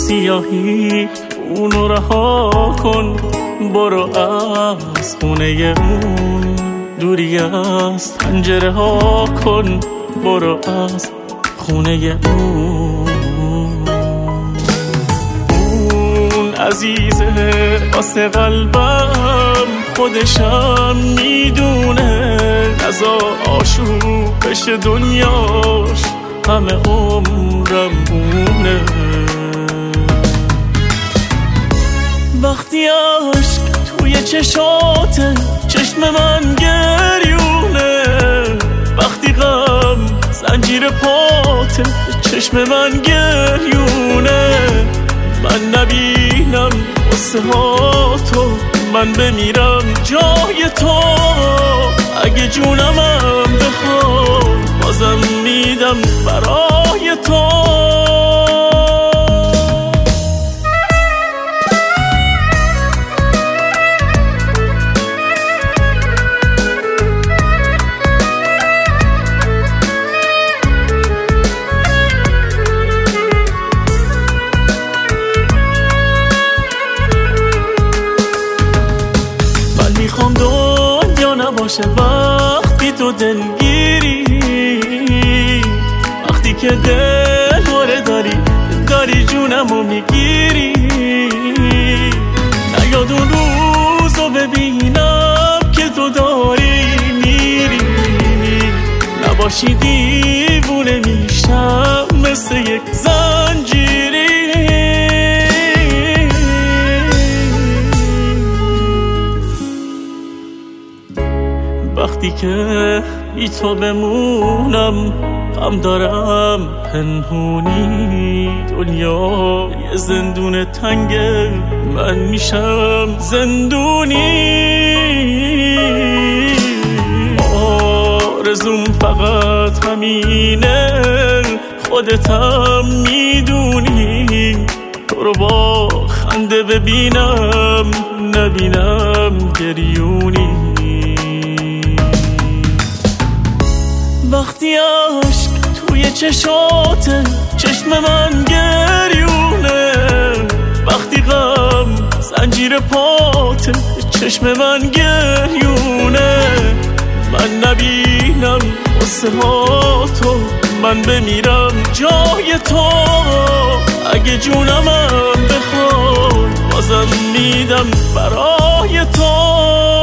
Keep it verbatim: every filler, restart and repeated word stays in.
سیاهی اونو رها کن، برو از خونه اون، دوری از پنجره ها کن، برو از خونه اون. اون عزیزه واسه قلبم، خودشم میدونه، نزار آشوب بشه دنیاش، همه عمرم اونه. وقتی عشق توی چشاته، چشم من گریونه، وقتی غم زنجیر پاته، چشم من گریونه. من نبینم قصه ها تو، من بمیرم جای تو، اگه جونمم بخواد بازم میدم برای تو. میخوام دنیا نباشه وقتی تو دلگیری، وقتی که دل باره داری داری جونمو میگیری. نیاد اون روزو ببینم که تو داری میری، نباشی دیوونه میشم مثل یک زنجیری. وقتی که بی تو بمونم غم دارم پنهونی، دنیا یه زندون تنگه، من میشم زندونی. آرزوم فقط همینه، خودتم میدونی، تو رو با خنده ببینم نبینم گریونی. وقتی عشق توی چشاته، چشم من گریونه، وقتی غم زنجیر پاته، چشم من گریونه. من نبینم قصه ها تو، من بمیرم جای تو، اگه جونمم بخواد بازم میدم برای تو.